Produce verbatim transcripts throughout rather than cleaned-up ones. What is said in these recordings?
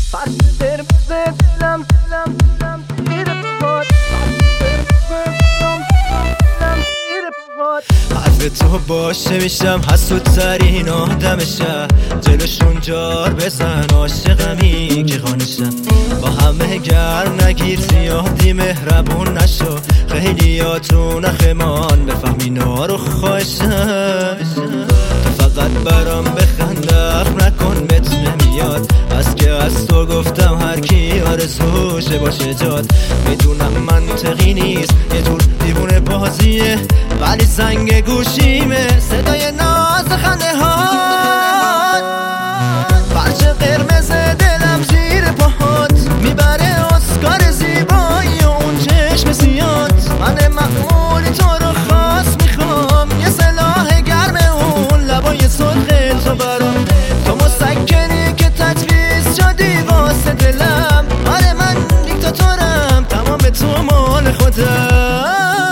فرش قرمز دلم دلم دلم زیر پاهات، حرف تو باشه میشم حسودترین آدم شهر، جلوشون جار بزن عاشقمی که خانشم، با همه گرم نگیر زیادی مهربون نشو، خیلیاتون اخمان بفهمی نارو خواهشم، تو فقط برام بخند اخم نکن بهت نمیاد، از که از تو گفتم هر کی آرزوشه باشه جاد، میدونم منطقی نیست یه جور دیوونه بازیه، ولی زنگ گوشیمه صدای ناز خنده هات، فرش قرمز دلم زیر پاهات، میبره اسکار زیبایی و اون چشم سیات، من معمولی تو رو خاص میخوام، یه سلاح گرم اون لبای سرخ تو برام، تو مسکنی که تجویز شدی واسه دلم، آره من دیکتاتورم تمام تو مال خودم.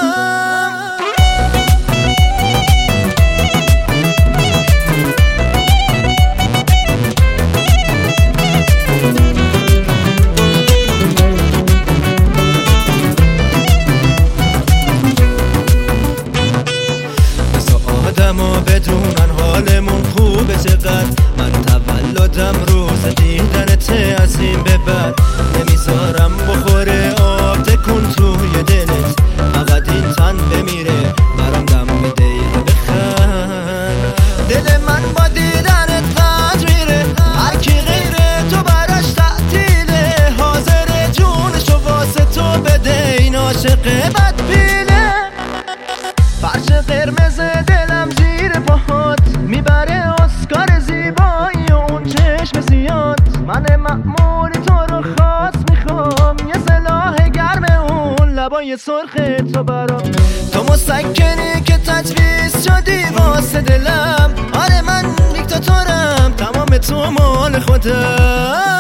آدمو بدونن حالمون خوبه چقدر، من تولدم روز دیدنت از این به بعد، نمیذارم بخوره آب تکون توی دلت، فقط این تن بمیره برام دم بده یه بخند، دل من با دیدنت قد میره، هرکی غیره تو براش تعطیله، حاضر جونشو واسه تو بده این عاشق بدبینه، فرش قرمز دلم زیر پاهات، میبره اسکار زیبایی و اون چشم زیاد، من معمولی تو رو خاص میخوام، یه سلاح گرم اون لبای سرخ تو برام، تو مسکنی که تجویز شدی واسه دلم، آره من دیکتاتورم تمام تو مال خودم.